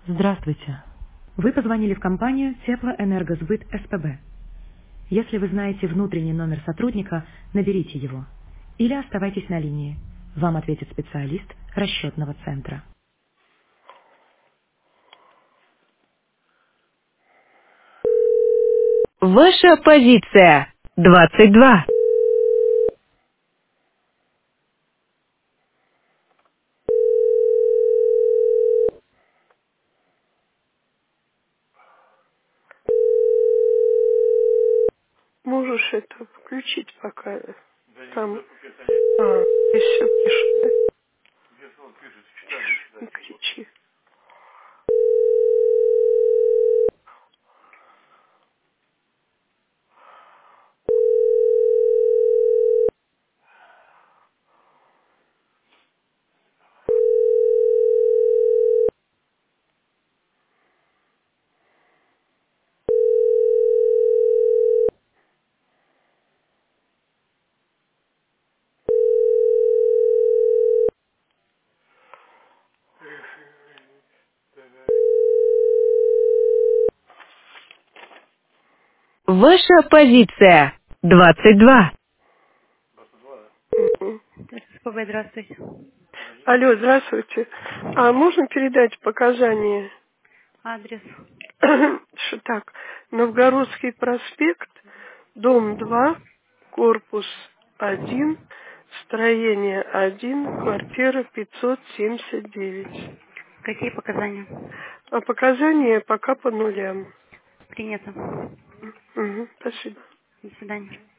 Здравствуйте. Вы позвонили в компанию Теплоэнергосбыт СПБ. Если вы знаете внутренний номер сотрудника, наберите его. Или оставайтесь на линии. Вам ответит специалист расчетного центра. Ваша позиция 22. Можешь это включить пока там. Еще пишет. Не кричи. Ваша позиция 22. Мгм. СПБ, здравствуйте. Алло, здравствуйте. А можно передать показания? Адрес. Что так? Новгородский проспект, дом 2, корпус 1, строение 1, квартира 579. Какие показания? А показания пока по нулям. Принято. Мгм. Спасибо. До свидания.